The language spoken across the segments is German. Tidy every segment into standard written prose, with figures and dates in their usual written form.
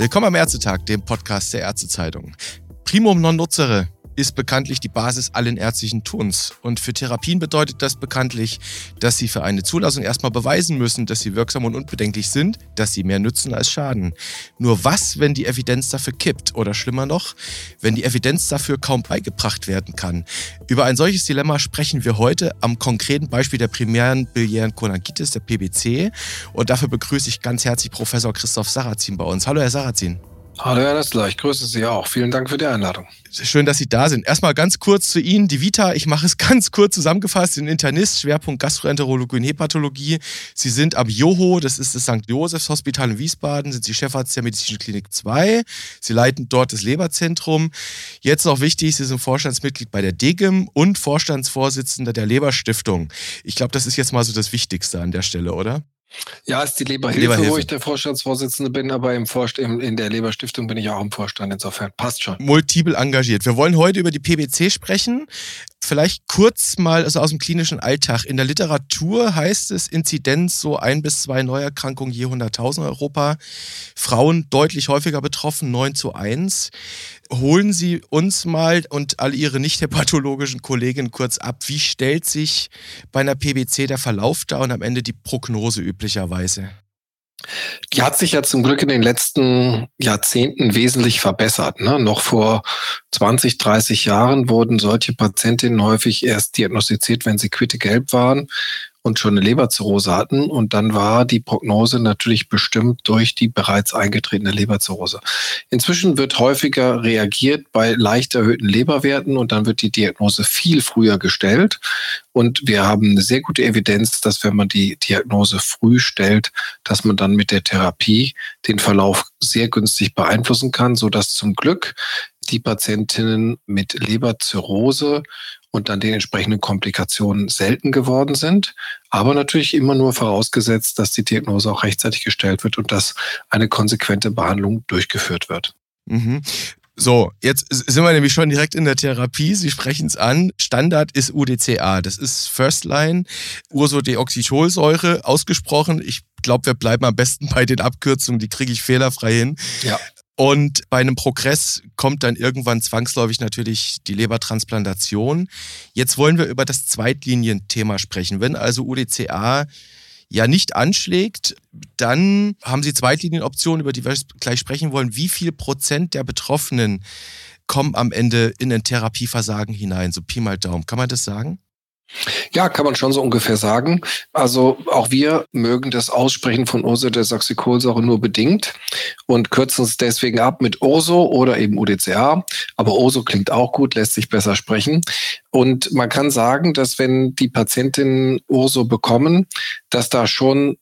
Willkommen am Ärztetag, dem Podcast der Ärztezeitung. Primum non nocere ist bekanntlich die Basis allen ärztlichen Tuns. Und für Therapien bedeutet das bekanntlich, dass sie für eine Zulassung erstmal beweisen müssen, dass sie wirksam und unbedenklich sind, dass sie mehr nützen als schaden. Nur was, wenn die Evidenz dafür kippt? Oder schlimmer noch, wenn die Evidenz dafür kaum beigebracht werden kann? Über ein solches Dilemma sprechen wir heute am konkreten Beispiel der primären biliären Cholangitis, der PBC. Und dafür begrüße ich ganz herzlich Professor Christoph Sarrazin bei uns. Hallo, Herr Sarrazin. Hallo Herr Nestler, ich grüße Sie auch. Vielen Dank für die Einladung. Schön, dass Sie da sind. Erstmal ganz kurz zu Ihnen, die Vita. Ich mache es ganz kurz zusammengefasst. Sie sind Internist, Schwerpunkt Gastroenterologie und Hepatologie. Sie sind am JOHO, das ist das St. Josephs Hospital in Wiesbaden, sind Sie Chefarzt der Medizinischen Klinik 2. Sie leiten dort das Leberzentrum. Jetzt noch wichtig, Sie sind Vorstandsmitglied bei der DGIM und Vorstandsvorsitzender der Leberstiftung. Ich glaube, das ist jetzt mal so das Wichtigste an der Stelle, oder? Ja, ist die Leberhilfe, wo ich der Vorstandsvorsitzende bin, aber in der Leberstiftung bin ich auch im Vorstand, insofern passt schon. Multiple engagiert. Wir wollen heute über die PBC sprechen. Vielleicht kurz mal aus dem klinischen Alltag. In der Literatur heißt es Inzidenz so 1 bis 2 Neuerkrankungen je 100.000 in Europa. Frauen deutlich häufiger betroffen, 9:1. Holen Sie uns mal und all Ihre nicht hepatologischen Kolleginnen kurz ab. Wie stellt sich bei einer PBC der Verlauf dar und am Ende die Prognose üblicherweise? Die hat sich ja zum Glück in den letzten Jahrzehnten wesentlich verbessert. Noch vor 20, 30 Jahren wurden solche Patientinnen häufig erst diagnostiziert, wenn sie quitte-gelb waren und schon eine Leberzirrhose hatten. Und dann war die Prognose natürlich bestimmt durch die bereits eingetretene Leberzirrhose. Inzwischen wird häufiger reagiert bei leicht erhöhten Leberwerten und dann wird die Diagnose viel früher gestellt. Und wir haben eine sehr gute Evidenz, dass wenn man die Diagnose früh stellt, dass man dann mit der Therapie den Verlauf sehr günstig beeinflussen kann, sodass zum Glück die Patientinnen mit Leberzirrhose und dann den entsprechenden Komplikationen selten geworden sind. Aber natürlich immer nur vorausgesetzt, dass die Diagnose auch rechtzeitig gestellt wird und dass eine konsequente Behandlung durchgeführt wird. Mhm. So, jetzt sind wir nämlich schon direkt in der Therapie. Sie sprechen es an. Standard ist UDCA. Das ist First Line, Ursodeoxycholsäure, ausgesprochen. Ich glaube, wir bleiben am besten bei den Abkürzungen. Die kriege ich fehlerfrei hin. Ja. Und bei einem Progress kommt dann irgendwann zwangsläufig natürlich die Lebertransplantation. Jetzt wollen wir über das Zweitlinienthema sprechen. Wenn also UDCA ja nicht anschlägt, dann haben Sie Zweitlinienoptionen, über die wir gleich sprechen wollen. Wie viel Prozent der Betroffenen kommen am Ende in ein Therapieversagen hinein? So Pi mal Daumen. Kann man das sagen? Ja, kann man schon so ungefähr sagen. Also auch wir mögen das Aussprechen von Ursodeoxycholsäure nur bedingt und kürzen es deswegen ab mit Urso oder eben UDCA. Aber Urso klingt auch gut, lässt sich besser sprechen. Und man kann sagen, dass wenn die Patientinnen Urso bekommen, dass da schon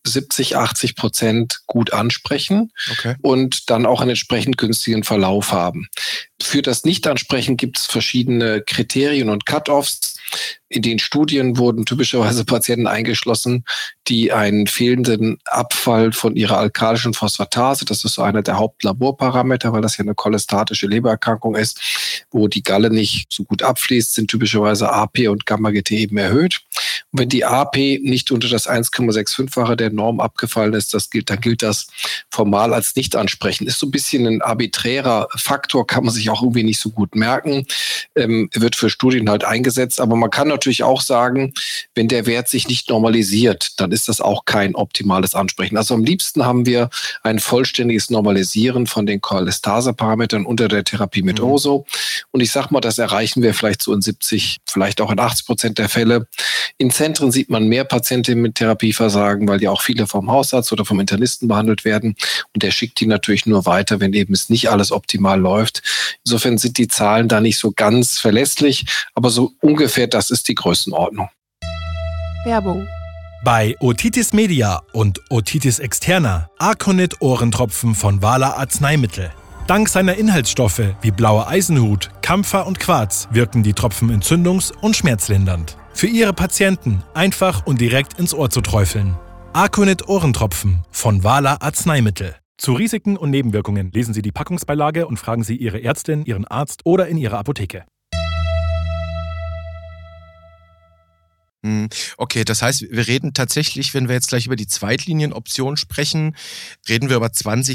70-80% gut ansprechen und dann auch einen entsprechend günstigen Verlauf haben. Für das Nicht-Ansprechen gibt es verschiedene Kriterien und Cut-offs. In den Studien wurden typischerweise Patienten eingeschlossen, die einen fehlenden Abfall von ihrer alkalischen Phosphatase, das ist so einer der Hauptlaborparameter, weil das ja eine cholestatische Lebererkrankung ist, wo die Galle nicht so gut abfließt, sind typischerweise AP und Gamma-GT eben erhöht. Und wenn die AP nicht unter das 1,65-fache der Norm abgefallen ist, dann gilt das formal als nicht ansprechen. Ist so ein bisschen ein arbiträrer Faktor, kann man sich auch irgendwie nicht so gut merken, wird für Studien halt eingesetzt, aber man kann natürlich auch sagen, wenn der Wert sich nicht normalisiert, dann ist das auch kein optimales Ansprechen. Also am liebsten haben wir ein vollständiges Normalisieren von den Cholestase-Parametern unter der Therapie mit Urso. Und ich sag mal, das erreichen wir vielleicht so in 70, vielleicht auch in 80% der Fälle. In Zentren sieht man mehr Patientinnen mit Therapieversagen, weil ja auch viele vom Hausarzt oder vom Internisten behandelt werden. Und der schickt die natürlich nur weiter, wenn eben es nicht alles optimal läuft. Insofern sind die Zahlen da nicht so ganz verlässlich, aber so ungefähr das ist die Größenordnung. Werbung. Bei Otitis Media und Otitis Externa Arconit Ohrentropfen von Wala Arzneimittel. Dank seiner Inhaltsstoffe wie blauer Eisenhut, Kampfer und Quarz wirken die Tropfen entzündungs- und schmerzlindernd. Für Ihre Patienten einfach und direkt ins Ohr zu träufeln. Arconit Ohrentropfen von Wala Arzneimittel. Zu Risiken und Nebenwirkungen lesen Sie die Packungsbeilage und fragen Sie Ihre Ärztin, Ihren Arzt oder in Ihrer Apotheke. Okay, das heißt, wir reden tatsächlich, wenn wir jetzt gleich über die Zweitlinienoption sprechen, reden wir über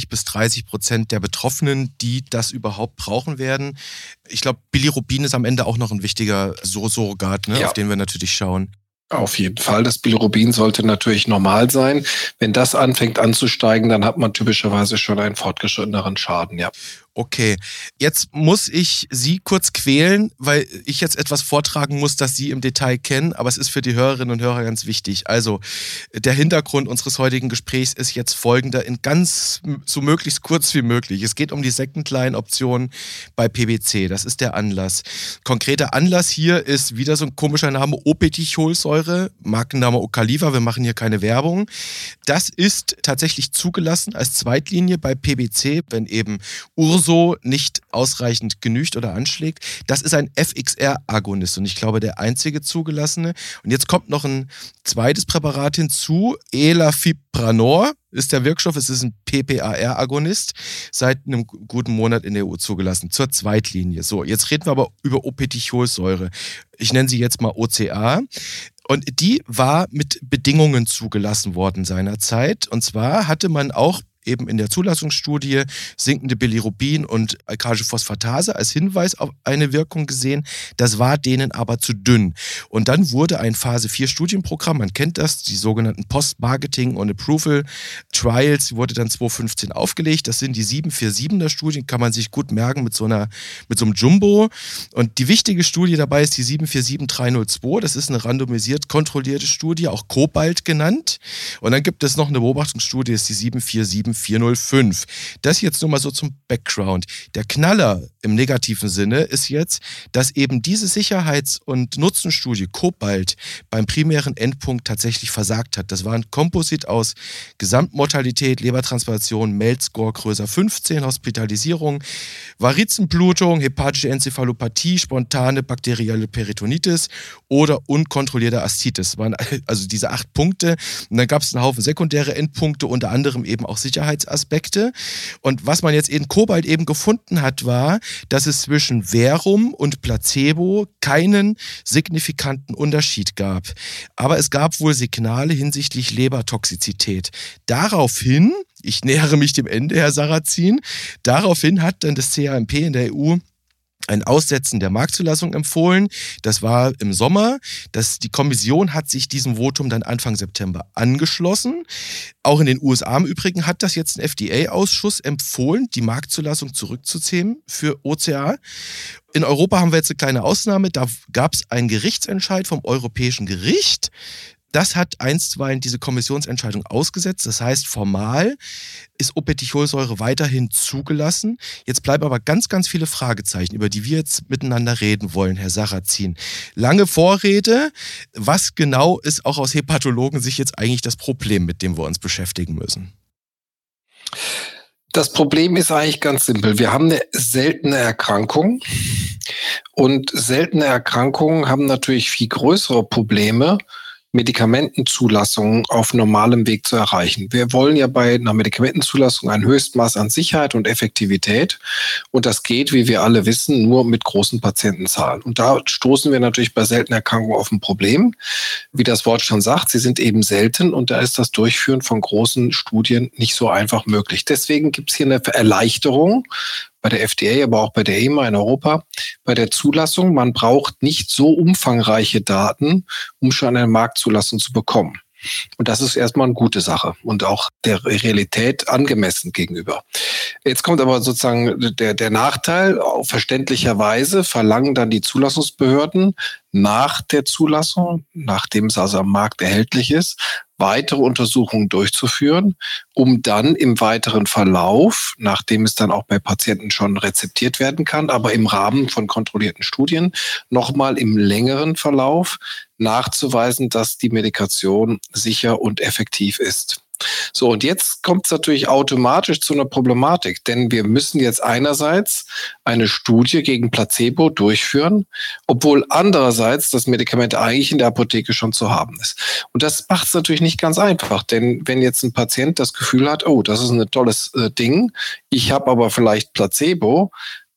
20-30% der Betroffenen, die das überhaupt brauchen werden. Ich glaube, Bilirubin ist am Ende auch noch ein wichtiger Surrogat, ne, auf den wir natürlich schauen. Auf jeden Fall. Das Bilirubin sollte natürlich normal sein. Wenn das anfängt anzusteigen, dann hat man typischerweise schon einen fortgeschritteneren Schaden, ja. Okay, jetzt muss ich Sie kurz quälen, weil ich jetzt etwas vortragen muss, das Sie im Detail kennen, aber es ist für die Hörerinnen und Hörer ganz wichtig. Also, der Hintergrund unseres heutigen Gesprächs ist jetzt folgender, in ganz so möglichst kurz wie möglich. Es geht um die Second-Line-Option bei PBC, das ist der Anlass. Konkreter Anlass hier ist wieder so ein komischer Name, O-Peticholsäure, Markenname Ocaliva, wir machen hier keine Werbung. Das ist tatsächlich zugelassen als Zweitlinie bei PBC, wenn eben Urso nicht ausreichend genügt oder anschlägt. Das ist ein FXR-Agonist und ich glaube der einzige zugelassene. Und jetzt kommt noch ein zweites Präparat hinzu, Elafibranor ist der Wirkstoff, es ist ein PPAR-Agonist, seit einem guten Monat in der EU zugelassen, zur Zweitlinie. So, jetzt reden wir aber über O-Peticholsäure. Ich nenne sie jetzt mal OCA. Und die war mit Bedingungen zugelassen worden seinerzeit. Und zwar hatte man auch eben in der Zulassungsstudie sinkende Bilirubin und Alkalische-Phosphatase als Hinweis auf eine Wirkung gesehen. Das war denen aber zu dünn. Und dann wurde ein Phase-4-Studienprogramm, man kennt das, die sogenannten Post-Marketing und Approval Trials, wurde dann 2015 aufgelegt. Das sind die 747er Studien, kann man sich gut merken mit so einem Jumbo. Und die wichtige Studie dabei ist die 747302. Das ist eine randomisiert kontrollierte Studie, auch Cobalt genannt. Und dann gibt es noch eine Beobachtungsstudie, das ist die 747405. Das jetzt nur mal so zum Background. Der Knaller im negativen Sinne ist jetzt, dass eben diese Sicherheits- und Nutzenstudie Cobalt beim primären Endpunkt tatsächlich versagt hat. Das war ein Komposit aus Gesamtmortalität, Lebertransplantation, MELD-Score größer 15, Hospitalisierung, Varizenblutung, hepatische Enzephalopathie, spontane bakterielle Peritonitis oder unkontrollierte Aszites. Das waren also diese 8 Punkte. Und dann gab es einen Haufen sekundäre Endpunkte, unter anderem eben auch Sicherheitsaspekte. Und was man jetzt in Cobalt eben gefunden hat, war, dass es zwischen Verum und Placebo keinen signifikanten Unterschied gab. Aber es gab wohl Signale hinsichtlich Lebertoxizität. Daraufhin, ich nähere mich dem Ende, Herr Sarrazin, daraufhin hat dann das CAMP in der EU ein Aussetzen der Marktzulassung empfohlen. Das war im Sommer. Die Kommission hat sich diesem Votum dann Anfang September angeschlossen. Auch in den USA im Übrigen hat das jetzt ein FDA-Ausschuss empfohlen, die Marktzulassung zurückzuziehen für OCA. In Europa haben wir jetzt eine kleine Ausnahme. Da gab es einen Gerichtsentscheid vom Europäischen Gericht. Das hat einstweilen diese Kommissionsentscheidung ausgesetzt. Das heißt, formal ist O-Peticholsäure weiterhin zugelassen. Jetzt bleiben aber ganz, ganz viele Fragezeichen, über die wir jetzt miteinander reden wollen, Herr Sarrazin. Lange Vorrede. Was genau ist auch aus Hepatologen Sicht jetzt eigentlich das Problem, mit dem wir uns beschäftigen müssen? Das Problem ist eigentlich ganz simpel. Wir haben eine seltene Erkrankung und seltene Erkrankungen haben natürlich viel größere Probleme, Medikamentenzulassungen auf normalem Weg zu erreichen. Wir wollen ja bei einer Medikamentenzulassung ein Höchstmaß an Sicherheit und Effektivität und das geht, wie wir alle wissen, nur mit großen Patientenzahlen. Und da stoßen wir natürlich bei seltenen Erkrankungen auf ein Problem. Wie das Wort schon sagt, sie sind eben selten und da ist das Durchführen von großen Studien nicht so einfach möglich. Deswegen gibt es hier eine Erleichterung bei der FDA, aber auch bei der EMA in Europa, bei der Zulassung. Man braucht nicht so umfangreiche Daten, um schon eine Marktzulassung zu bekommen. Und das ist erstmal eine gute Sache und auch der Realität angemessen gegenüber. Jetzt kommt aber sozusagen der Nachteil. Verständlicherweise verlangen dann die Zulassungsbehörden nach der Zulassung, nachdem es also am Markt erhältlich ist, weitere Untersuchungen durchzuführen, um dann im weiteren Verlauf, nachdem es dann auch bei Patienten schon rezeptiert werden kann, aber im Rahmen von kontrollierten Studien, nochmal im längeren Verlauf nachzuweisen, dass die Medikation sicher und effektiv ist. So, und jetzt kommt es natürlich automatisch zu einer Problematik, denn wir müssen jetzt einerseits eine Studie gegen Placebo durchführen, obwohl andererseits das Medikament eigentlich in der Apotheke schon zu haben ist. Und das macht es natürlich nicht ganz einfach, denn wenn jetzt ein Patient das Gefühl hat, oh, das ist ein tolles Ding, ich habe aber vielleicht Placebo,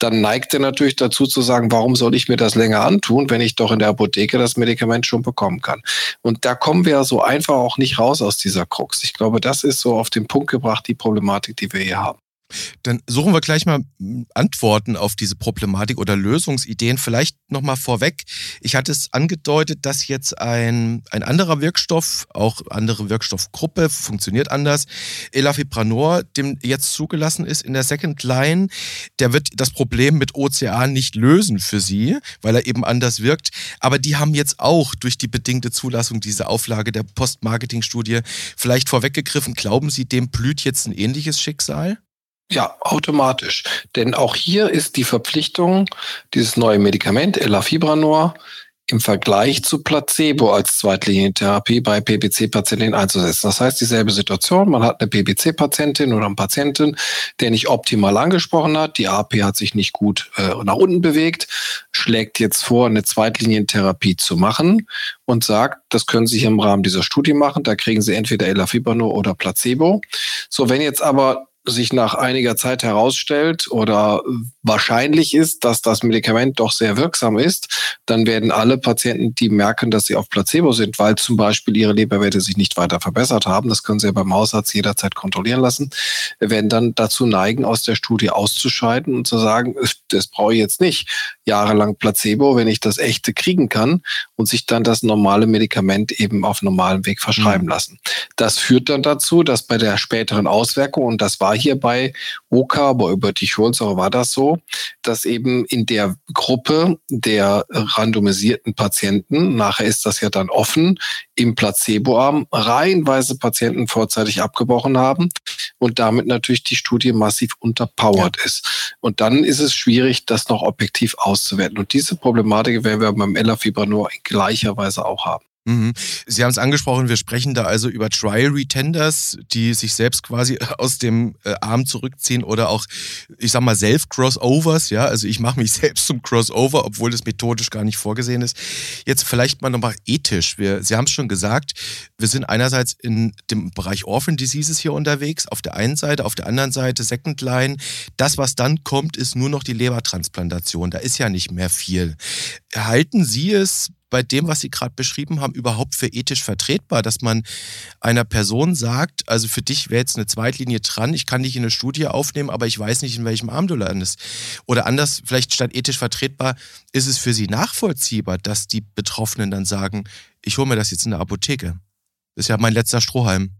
dann neigt er natürlich dazu zu sagen, warum soll ich mir das länger antun, wenn ich doch in der Apotheke das Medikament schon bekommen kann. Und da kommen wir so einfach auch nicht raus aus dieser Krux. Ich glaube, das ist so auf den Punkt gebracht, die Problematik, die wir hier haben. Dann suchen wir gleich mal Antworten auf diese Problematik oder Lösungsideen. Vielleicht nochmal vorweg. Ich hatte es angedeutet, dass jetzt ein anderer Wirkstoff, auch andere Wirkstoffgruppe, funktioniert anders, Elafibranor, dem jetzt zugelassen ist in der Second Line, der wird das Problem mit OCA nicht lösen für Sie, weil er eben anders wirkt. Aber die haben jetzt auch durch die bedingte Zulassung diese Auflage der Post-Marketing-Studie vielleicht vorweggegriffen. Glauben Sie, dem blüht jetzt ein ähnliches Schicksal? Ja, automatisch. Denn auch hier ist die Verpflichtung, dieses neue Medikament, Elafibranor, im Vergleich zu Placebo als Zweitlinientherapie bei PBC-Patienten einzusetzen. Das heißt, dieselbe Situation, man hat eine PBC-Patientin oder einen Patienten, der nicht optimal angesprochen hat, die AP hat sich nicht gut nach unten bewegt, schlägt jetzt vor, eine Zweitlinientherapie zu machen und sagt, das können Sie hier im Rahmen dieser Studie machen, da kriegen Sie entweder Elafibranor oder Placebo. So, wenn jetzt aber sich nach einiger Zeit herausstellt oder wahrscheinlich ist, dass das Medikament doch sehr wirksam ist, dann werden alle Patienten, die merken, dass sie auf Placebo sind, weil zum Beispiel ihre Leberwerte sich nicht weiter verbessert haben, das können Sie ja beim Hausarzt jederzeit kontrollieren lassen, werden dann dazu neigen, aus der Studie auszuscheiden und zu sagen, das brauche ich jetzt nicht jahrelang Placebo, wenn ich das echte kriegen kann und sich dann das normale Medikament eben auf normalem Weg verschreiben lassen. Das führt dann dazu, dass bei der späteren Auswirkung, und das war hier bei OCA, aber über die Schulsäure war das so, dass eben in der Gruppe der randomisierten Patienten, nachher ist das ja dann offen, im Placeboarm reihenweise Patienten vorzeitig abgebrochen haben und damit natürlich die Studie massiv unterpowert ist. Und dann ist es schwierig, das noch objektiv auszuwerten. Und diese Problematik werden wir beim Elafibranor in gleicher Weise auch haben. Sie haben es angesprochen, wir sprechen da also über Trial-Retenders, die sich selbst quasi aus dem Arm zurückziehen oder auch, ich sag mal, Self-Crossovers, ja, also ich mache mich selbst zum Crossover, obwohl das methodisch gar nicht vorgesehen ist. Jetzt vielleicht mal nochmal ethisch. Sie haben es schon gesagt, wir sind einerseits in dem Bereich Orphan Diseases hier unterwegs, auf der einen Seite, auf der anderen Seite Second Line. Das, was dann kommt, ist nur noch die Lebertransplantation. Da ist ja nicht mehr viel. Halten Sie es bei dem, was Sie gerade beschrieben haben, überhaupt für ethisch vertretbar, dass man einer Person sagt, also für dich wäre jetzt eine Zweitlinie dran, ich kann dich in eine Studie aufnehmen, aber ich weiß nicht, in welchem Arm du landest. Oder anders, vielleicht statt ethisch vertretbar, ist es für Sie nachvollziehbar, dass die Betroffenen dann sagen, ich hole mir das jetzt in der Apotheke. Das ist ja mein letzter Strohhalm.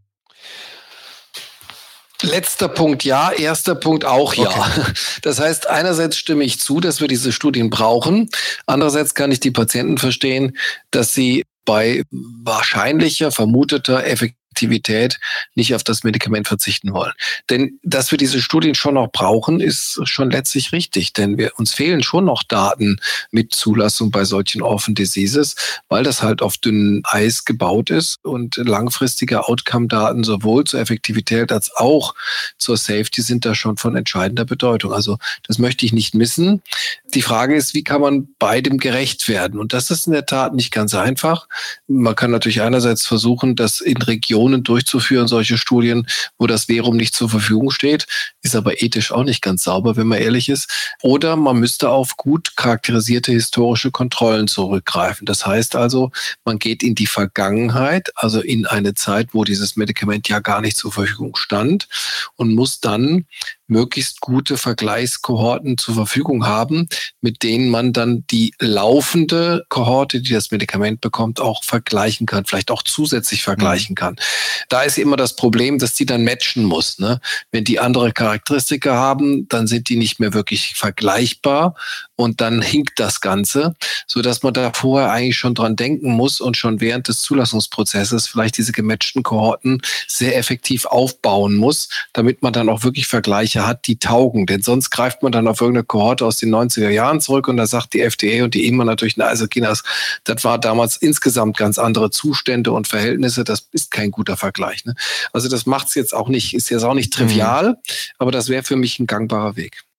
Letzter Punkt ja, erster Punkt auch ja. Okay. Das heißt, einerseits stimme ich zu, dass wir diese Studien brauchen. Andererseits kann ich die Patienten verstehen, dass sie bei wahrscheinlicher, vermuteter Effektivität nicht auf das Medikament verzichten wollen. Denn dass wir diese Studien schon noch brauchen, ist schon letztlich richtig. Denn uns fehlen schon noch Daten mit Zulassung bei solchen Orphan Diseases, weil das halt auf dünnem Eis gebaut ist und langfristige Outcome-Daten sowohl zur Effektivität als auch zur Safety sind da schon von entscheidender Bedeutung. Also das möchte ich nicht missen. Die Frage ist, wie kann man beidem gerecht werden? Und das ist in der Tat nicht ganz einfach. Man kann natürlich einerseits versuchen, das in Regionen durchzuführen, solche Studien, wo das Verum nicht zur Verfügung steht, ist aber ethisch auch nicht ganz sauber, wenn man ehrlich ist. Oder man müsste auf gut charakterisierte historische Kontrollen zurückgreifen. Das heißt also, man geht in die Vergangenheit, also in eine Zeit, wo dieses Medikament ja gar nicht zur Verfügung stand und muss dann möglichst gute Vergleichskohorten zur Verfügung haben, mit denen man dann die laufende Kohorte, die das Medikament bekommt, auch vergleichen kann, vielleicht auch zusätzlich vergleichen kann. Da ist immer das Problem, dass die dann matchen muss, ne? Wenn die andere Charakteristika haben, dann sind die nicht mehr wirklich vergleichbar und dann hinkt das Ganze, sodass man da vorher eigentlich schon dran denken muss und schon während des Zulassungsprozesses vielleicht diese gematchten Kohorten sehr effektiv aufbauen muss, damit man dann auch wirklich Vergleiche hat, die taugen. Denn sonst greift man dann auf irgendeine Kohorte aus den 90er Jahren zurück und da sagt die FDA und die EMA natürlich, na also Kinders, das war damals insgesamt ganz andere Zustände und Verhältnisse, das ist kein guter Vergleich. Ne? Also das macht es jetzt auch nicht, ist jetzt auch nicht trivial, aber das wäre für mich ein gangbarer Weg.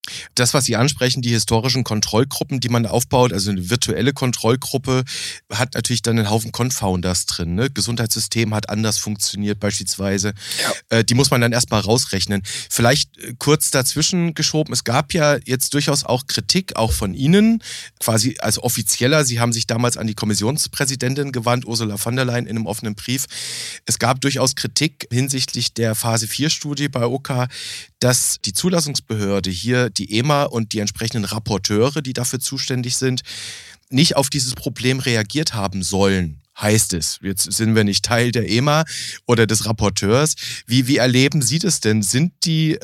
Das, was Sie ansprechen, die historischen Kontrollgruppen, die man aufbaut, also eine virtuelle Kontrollgruppe, hat natürlich dann einen Haufen Confounders drin. Ne? Gesundheitssystem hat anders funktioniert beispielsweise. Ja. Die muss man dann erstmal rausrechnen. Vielleicht kurz dazwischen geschoben, es gab ja jetzt durchaus auch Kritik, auch von Ihnen, quasi als Offizieller. Sie haben sich damals an die Kommissionspräsidentin gewandt, Ursula von der Leyen, in einem offenen Brief. Es gab durchaus Kritik hinsichtlich der Phase-4-Studie bei OKA, dass die Zulassungsbehörde hier, die EMA und die entsprechenden Rapporteure, die dafür zuständig sind, nicht auf dieses Problem reagiert haben sollen, heißt es. Jetzt sind wir nicht Teil der EMA oder des Rapporteurs. Wie erleben Sie das denn? Sind die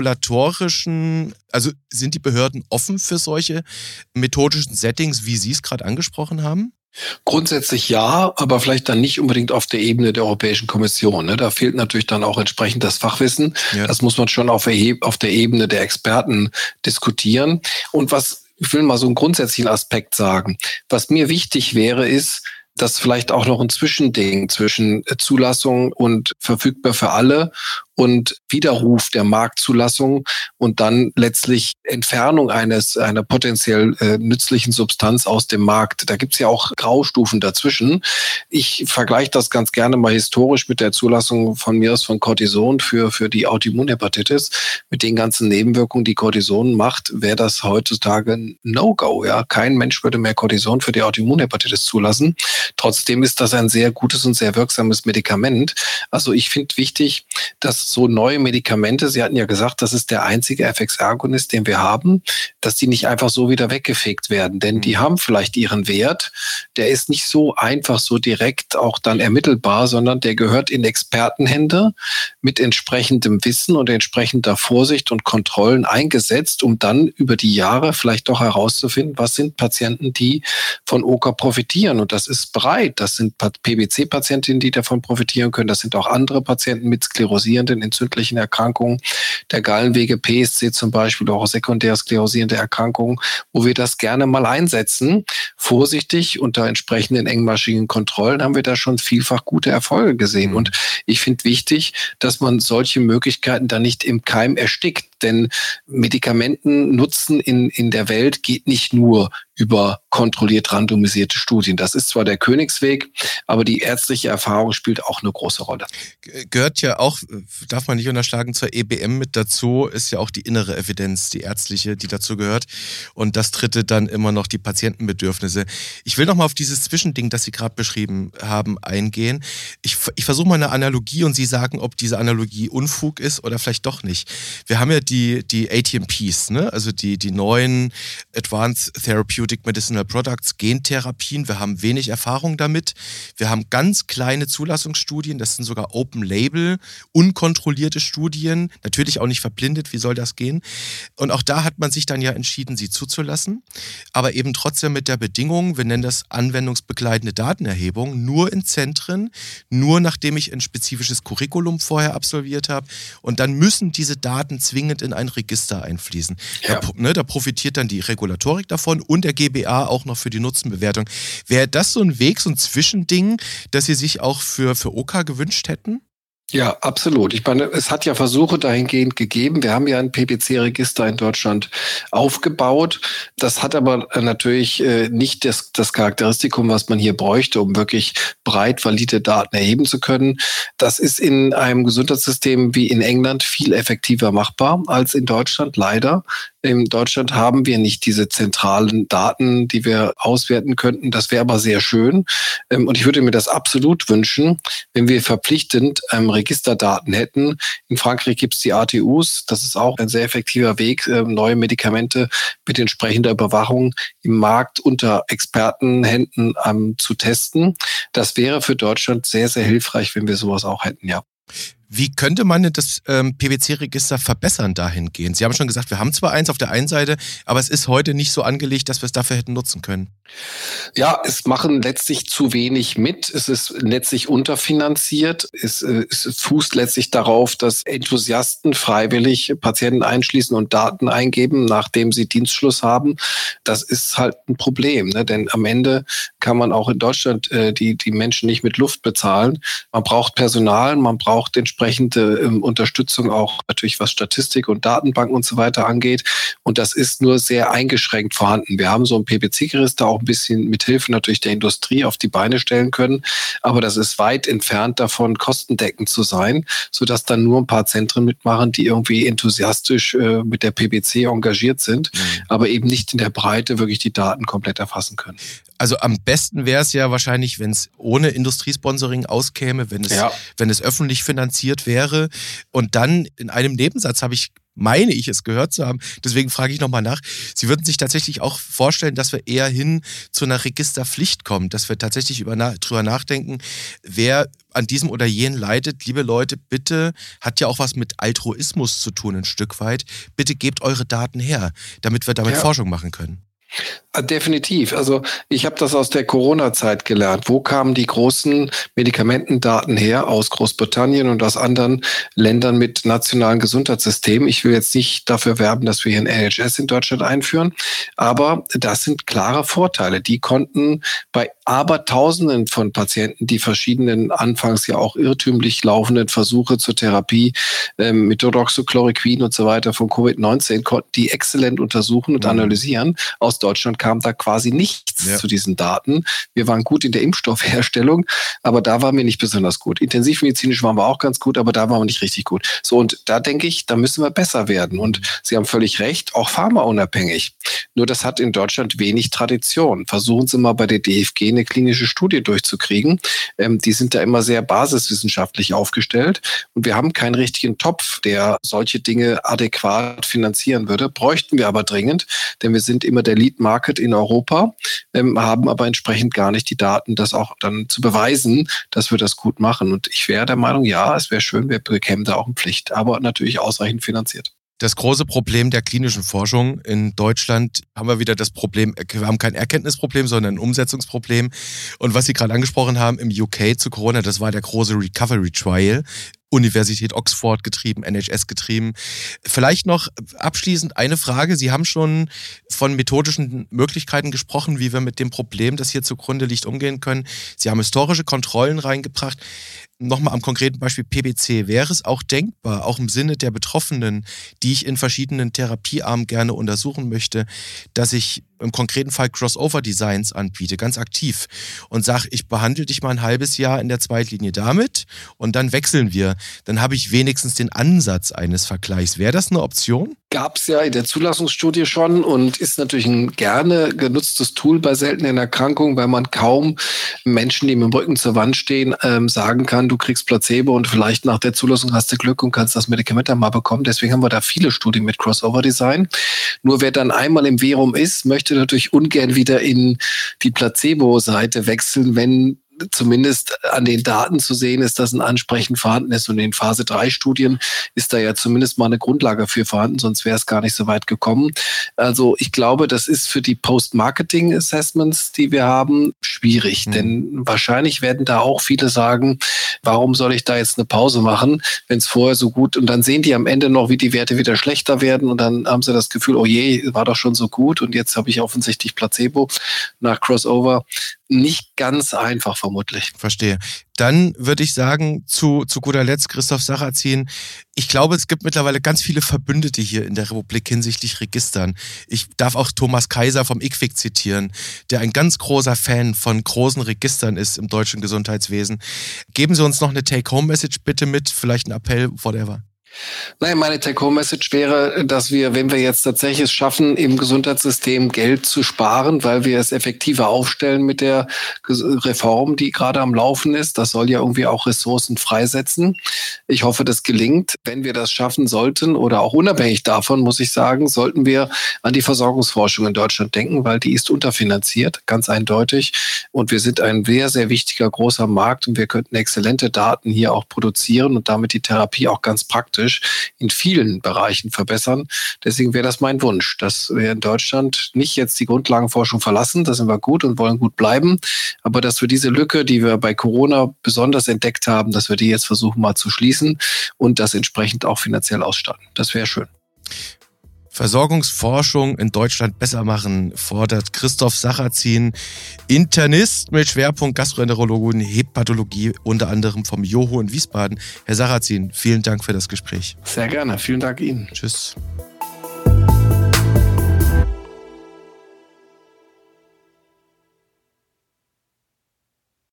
sind die Behörden offen für solche methodischen Settings, wie Sie es gerade angesprochen haben? Grundsätzlich ja, aber vielleicht dann nicht unbedingt auf der Ebene der Europäischen Kommission. Ne? Da fehlt natürlich dann auch entsprechend das Fachwissen. Ja. Das muss man schon auf der Ebene der Experten diskutieren. Und ich will mal so einen grundsätzlichen Aspekt sagen. Was mir wichtig wäre, ist, dass vielleicht auch noch ein Zwischending zwischen Zulassung und verfügbar für alle und Widerruf der Marktzulassung und dann letztlich Entfernung einer potenziell nützlichen Substanz aus dem Markt. Da gibt's ja auch Graustufen dazwischen. Ich vergleiche das ganz gerne mal historisch mit der Zulassung von Cortison für die Autoimmunhepatitis. Mit den ganzen Nebenwirkungen, die Cortison macht, wäre das heutzutage ein No-Go. Ja? Kein Mensch würde mehr Cortison für die Autoimmunhepatitis zulassen. Trotzdem ist das ein sehr gutes und sehr wirksames Medikament. Also ich finde wichtig, dass so neue Medikamente, Sie hatten ja gesagt, das ist der einzige FXR-Agonist, den wir haben, dass die nicht einfach so wieder weggefegt werden. Denn die haben vielleicht ihren Wert. Der ist nicht so einfach, so direkt auch dann ermittelbar, sondern der gehört in Expertenhände mit entsprechendem Wissen und entsprechender Vorsicht und Kontrollen eingesetzt, um dann über die Jahre vielleicht doch herauszufinden, was sind Patienten, die von OKA profitieren. Und das ist breit. Das sind PBC-Patientinnen, die davon profitieren können. Das sind auch andere Patienten mit sklerosierenden, entzündlichen Erkrankungen der Gallenwege, PSC zum Beispiel, auch sekundär sklerosierende Erkrankungen, wo wir das gerne mal einsetzen. Vorsichtig unter entsprechenden engmaschigen Kontrollen haben wir da schon vielfach gute Erfolge gesehen. Und ich finde wichtig, dass man solche Möglichkeiten dann nicht im Keim erstickt. Denn Medikamentennutzen in der Welt geht nicht nur über kontrolliert randomisierte Studien. Das ist zwar der Königsweg, aber die ärztliche Erfahrung spielt auch eine große Rolle. Gehört ja auch, darf man nicht unterschlagen, zur EBM mit dazu, ist ja auch die innere Evidenz, die ärztliche, die dazu gehört. Und das dritte dann immer noch die Patientenbedürfnisse. Ich will nochmal auf dieses Zwischending, das Sie gerade beschrieben haben, eingehen. Ich versuche mal eine Analogie und Sie sagen, ob diese Analogie Unfug ist oder vielleicht doch nicht. Wir haben ja die ATMPs, ne? Also die neuen Advanced Therapeutic Medicinal Products, Gentherapien. Wir haben wenig Erfahrung damit. Wir haben ganz kleine Zulassungsstudien, das sind sogar Open-Label, unkontrollierte Studien, natürlich auch nicht verblindet, wie soll das gehen? Und auch da hat man sich dann ja entschieden, sie zuzulassen, aber eben trotzdem mit der Bedingung, wir nennen das anwendungsbegleitende Datenerhebung, nur in Zentren, nur nachdem ich ein spezifisches Curriculum vorher absolviert habe und dann müssen diese Daten zwingend in ein Register einfließen. Ja. Da profitiert dann die Regulatorik davon und der GBA auch noch für die Nutzenbewertung. Wäre das so ein Weg, so ein Zwischending, das Sie sich auch für OKA gewünscht hätten? Ja, absolut. Ich meine, es hat ja Versuche dahingehend gegeben. Wir haben ja ein PBC-Register in Deutschland aufgebaut. Das hat aber natürlich nicht das Charakteristikum, was man hier bräuchte, um wirklich breit valide Daten erheben zu können. Das ist in einem Gesundheitssystem wie in England viel effektiver machbar als in Deutschland, leider. In Deutschland haben wir nicht diese zentralen Daten, die wir auswerten könnten. Das wäre aber sehr schön. Und ich würde mir das absolut wünschen, wenn wir verpflichtend Registerdaten hätten. In Frankreich gibt es die ATUs. Das ist auch ein sehr effektiver Weg, neue Medikamente mit entsprechender Überwachung im Markt unter Expertenhänden zu testen. Das wäre für Deutschland sehr, sehr hilfreich, wenn wir sowas auch hätten, ja. Wie könnte man denn das PBC-Register verbessern dahingehend? Sie haben schon gesagt, wir haben zwar eins auf der einen Seite, aber es ist heute nicht so angelegt, dass wir es dafür hätten nutzen können. Ja, es machen letztlich zu wenig mit. Es ist letztlich unterfinanziert. Es fußt letztlich darauf, dass Enthusiasten freiwillig Patienten einschließen und Daten eingeben, nachdem sie Dienstschluss haben. Das ist halt ein Problem, ne? Denn am Ende kann man auch in Deutschland die Menschen nicht mit Luft bezahlen. Man braucht Personal, man braucht entsprechend entsprechende Unterstützung auch natürlich was Statistik und Datenbanken und so weiter angeht. Und das ist nur sehr eingeschränkt vorhanden. Wir haben so ein PPC-Register auch ein bisschen mit Hilfe natürlich der Industrie auf die Beine stellen können. Aber das ist weit entfernt davon, kostendeckend zu sein, sodass dann nur ein paar Zentren mitmachen, die irgendwie enthusiastisch mit der PPC engagiert sind, aber eben nicht in der Breite wirklich die Daten komplett erfassen können. Also am besten wäre es ja wahrscheinlich, wenn es ohne Industriesponsoring auskäme, wenn es öffentlich finanziert wäre. Und dann in einem Nebensatz meine ich es gehört zu haben, deswegen frage ich nochmal nach, Sie würden sich tatsächlich auch vorstellen, dass wir eher hin zu einer Registerpflicht kommen, dass wir tatsächlich drüber nachdenken, wer an diesem oder jenem leidet. Liebe Leute, bitte, hat ja auch was mit Altruismus zu tun, ein Stück weit, bitte gebt eure Daten her, damit wir damit Forschung machen können. Definitiv. Also ich habe das aus der Corona-Zeit gelernt. Wo kamen die großen Medikamentendaten her? Aus Großbritannien und aus anderen Ländern mit nationalen Gesundheitssystemen. Ich will jetzt nicht dafür werben, dass wir hier ein NHS in Deutschland einführen, aber das sind klare Vorteile. Die konnten bei Abertausenden von Patienten, die verschiedenen anfangs ja auch irrtümlich laufenden Versuche zur Therapie mit Hydroxychloroquin und so weiter von Covid-19, konnten die exzellent untersuchen und analysieren. Aus Deutschland kam da quasi nichts zu diesen Daten. Wir waren gut in der Impfstoffherstellung, aber da waren wir nicht besonders gut. Intensivmedizinisch waren wir auch ganz gut, aber da waren wir nicht richtig gut. So, und da denke ich, da müssen wir besser werden. Und Sie haben völlig recht, auch pharmaunabhängig. Nur das hat in Deutschland wenig Tradition. Versuchen Sie mal bei der DFG eine klinische Studie durchzukriegen. Die sind da immer sehr basiswissenschaftlich aufgestellt. Und wir haben keinen richtigen Topf, der solche Dinge adäquat finanzieren würde. Bräuchten wir aber dringend, denn wir sind immer der Lead Market in Europa, haben aber entsprechend gar nicht die Daten, das auch dann zu beweisen, dass wir das gut machen. Und ich wäre der Meinung, ja, es wäre schön, wir bekämen da auch eine Pflicht, aber natürlich ausreichend finanziert. Das große Problem der klinischen Forschung in Deutschland haben wir wieder das Problem, wir haben kein Erkenntnisproblem, sondern ein Umsetzungsproblem. Und was Sie gerade angesprochen haben im UK zu Corona, das war der große Recovery Trial. Universität Oxford getrieben, NHS getrieben. Vielleicht noch abschließend eine Frage. Sie haben schon von methodischen Möglichkeiten gesprochen, wie wir mit dem Problem, das hier zugrunde liegt, umgehen können. Sie haben historische Kontrollen reingebracht. Nochmal am konkreten Beispiel PBC. Wäre es auch denkbar, auch im Sinne der Betroffenen, die ich in verschiedenen Therapiearmen gerne untersuchen möchte, dass ich im konkreten Fall Crossover-Designs anbiete, ganz aktiv und sage, ich behandle dich mal ein halbes Jahr in der Zweitlinie damit und dann wechseln wir. Dann habe ich wenigstens den Ansatz eines Vergleichs. Wäre das eine Option? Gab es ja in der Zulassungsstudie schon und ist natürlich ein gerne genutztes Tool bei seltenen Erkrankungen, weil man kaum Menschen, die mit dem Rücken zur Wand stehen, sagen kann, du kriegst Placebo und vielleicht nach der Zulassung hast du Glück und kannst das Medikament dann mal bekommen. Deswegen haben wir da viele Studien mit Crossover-Design. Nur wer dann einmal im Verum ist, möchte natürlich ungern wieder in die Placebo-Seite wechseln, wenn zumindest an den Daten zu sehen ist, dass ein Ansprechen vorhanden ist. Und in Phase 3 Studien ist da ja zumindest mal eine Grundlage für vorhanden, sonst wäre es gar nicht so weit gekommen. Also ich glaube, das ist für die Post-Marketing-Assessments, die wir haben, schwierig. Denn wahrscheinlich werden da auch viele sagen, warum soll ich da jetzt eine Pause machen, wenn es vorher so gut, und dann sehen die am Ende noch, wie die Werte wieder schlechter werden und dann haben sie das Gefühl, oh je, war doch schon so gut und jetzt habe ich offensichtlich Placebo nach Crossover. Nicht ganz einfach, vermutlich. Verstehe. Dann würde ich sagen, zu guter Letzt, Christoph Sarrazin, ich glaube, es gibt mittlerweile ganz viele Verbündete hier in der Republik hinsichtlich Registern. Ich darf auch Thomas Kaiser vom IQWiC zitieren, der ein ganz großer Fan von großen Registern ist im deutschen Gesundheitswesen. Geben Sie uns noch eine Take-Home-Message bitte mit, vielleicht ein Appell, whatever. Nein, meine Take-Home-Message wäre, dass wir, wenn wir jetzt tatsächlich es schaffen, im Gesundheitssystem Geld zu sparen, weil wir es effektiver aufstellen mit der Reform, die gerade am Laufen ist, das soll ja irgendwie auch Ressourcen freisetzen. Ich hoffe, das gelingt. Wenn wir das schaffen sollten oder auch unabhängig davon, muss ich sagen, sollten wir an die Versorgungsforschung in Deutschland denken, weil die ist unterfinanziert, ganz eindeutig. Und wir sind ein sehr, sehr wichtiger, großer Markt und wir könnten exzellente Daten hier auch produzieren und damit die Therapie auch ganz praktisch in vielen Bereichen verbessern. Deswegen wäre das mein Wunsch, dass wir in Deutschland nicht jetzt die Grundlagenforschung verlassen, da sind wir gut und wollen gut bleiben, aber dass wir diese Lücke, die wir bei Corona besonders entdeckt haben, dass wir die jetzt versuchen mal zu schließen und das entsprechend auch finanziell ausstatten. Das wäre schön. Versorgungsforschung in Deutschland besser machen, fordert Christoph Sarrazin, Internist mit Schwerpunkt Gastroenterologie und Hepatologie, unter anderem vom JOHO in Wiesbaden. Herr Sarrazin, vielen Dank für das Gespräch. Sehr gerne, vielen Dank Ihnen. Tschüss.